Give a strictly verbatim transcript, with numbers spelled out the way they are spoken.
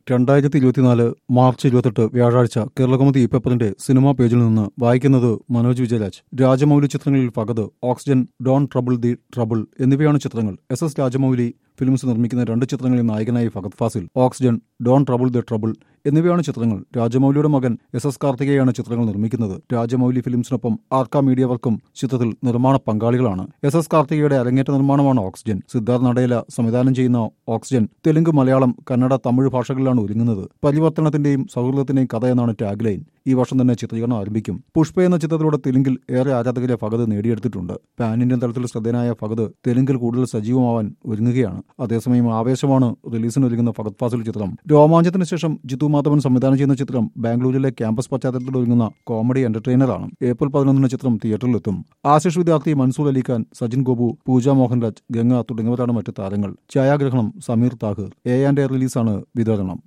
രണ്ടായിരത്തി ഇരുപത്തിനാല് മാർച്ച് ഇരുപത്തെട്ട് വ്യാഴാഴ്ച കേരളകൗമുദി പേപ്പറിന്റെ സിനിമാ പേജിൽ നിന്ന് വായിക്കുന്നത് മനോജ് വിജയരാജ്. രാജമൗലി ചിത്രങ്ങളിൽ Fahad, oxygen, don't trouble the trouble എന്നിവയാണ് ചിത്രങ്ങൾ. എസ് എസ് രാജമൗലി ഫിലിംസ് നിർമ്മിക്കുന്ന രണ്ട് ചിത്രങ്ങളിൽ നായകനായി Fahadh Faasil. Oxygen, don't trouble the trouble എന്നിവയാണ് ചിത്രങ്ങൾ. രാജമൗലിയുടെ മകൻ എസ് എസ് കാർത്തികയാണ് ചിത്രങ്ങൾ നിർമ്മിക്കുന്നത്. രാജമൗലി ഫിലിംസിനൊപ്പം ആർക്ക മീഡിയ വർക്കും ചിത്രത്തിൽ നിർമ്മാണ പങ്കാളികളാണ്. എസ് എസ് കാർത്തികയുടെ അരങ്ങേറ്റ നിർമ്മാണമാണ് ഓക്സിജൻ. സിദ്ധാർത്ഥ് നടേല സംവിധാനം ചെയ്യുന്ന ഓക്സിജൻ തെലുങ്ക്, മലയാളം, കന്നഡ, തമിഴ് ഭാഷകളിലാണ് ഒരുങ്ങുന്നത്. പരിവർത്തനത്തിന്റെയും സൗഹൃദത്തിന്റെയും കഥ എന്നാണ് ടാഗ് ലൈൻ. ഈ വർഷം തന്നെ ചിത്രീകരണം ആരംഭിക്കും. പുഷ്പ എന്ന ചിത്രത്തിലൂടെ തെലുങ്കിൽ ഏറെ ആരാധകരെ ഫഹദ് നേടിയെടുത്തിട്ടുണ്ട്. പാൻ ഇന്ത്യൻ തലത്തിൽ ശ്രദ്ധേയനായ ഫഹദ് തെലുങ്കിൽ കൂടുതൽ സജീവമാവാൻ ഒരുങ്ങുകയാണ്. അതേസമയം ആവേശമാണ് റിലീസിന് ഒരുങ്ങുന്ന ഫഹദ് ഫാസിൽ ചിത്രം. രോമാഞ്ചത്തിന് ശേഷം ജിത്തു മാധവൻ സംവിധാനം ചെയ്യുന്ന ചിത്രം ബാംഗ്ലൂരിലെ ക്യാമ്പസ് പശ്ചാത്തലത്തിൽ ഒരുങ്ങുന്ന കോമഡി എന്റർടൈനറാണ്. ഏപ്രിൽ പതിനൊന്നിന് ചിത്രം തിയേറ്ററിലെത്തും. ആശിഷ് വിദ്യാർത്ഥി, മൻസൂർ അലിഖാൻ, സജിൻ ഗോപു, പൂജ മോഹൻരാജ്, ഗംഗ തുടങ്ങിയവരാണ് മറ്റ് താരങ്ങൾ. ഛായാഗ്രഹണം Sameer Thahir. A and A റിലീസാണ് വിതരണം.